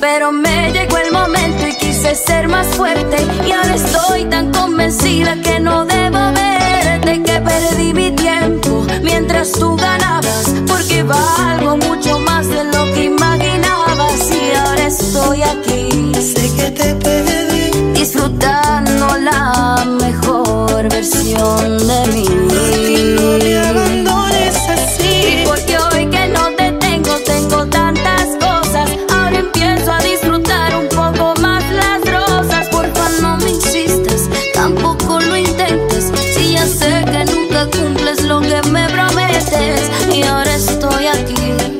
Pero me llegó el momento y quise ser más fuerte, y ahora estoy tan convencida que no debo verte, que perdí mi tiempo mientras tú ganas.